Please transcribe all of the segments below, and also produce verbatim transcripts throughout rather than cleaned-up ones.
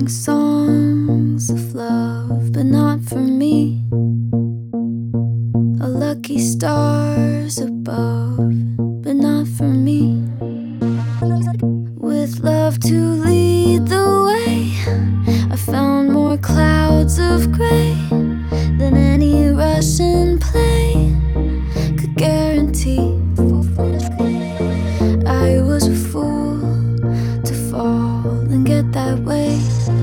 sing songs of love, but not for me. A lucky stars above, but not for me. With love to lead the way, I found more clouds of gray than any Russian play could guarantee. I was a fool to fall and get that way.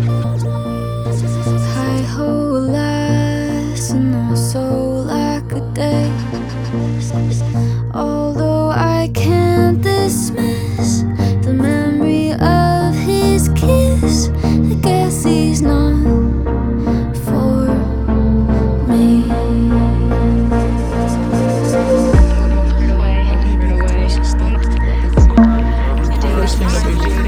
Hi-ho, alas, and also lack a day. Although I can't dismiss the memory of his kiss, I guess he's not for me. First thing that they do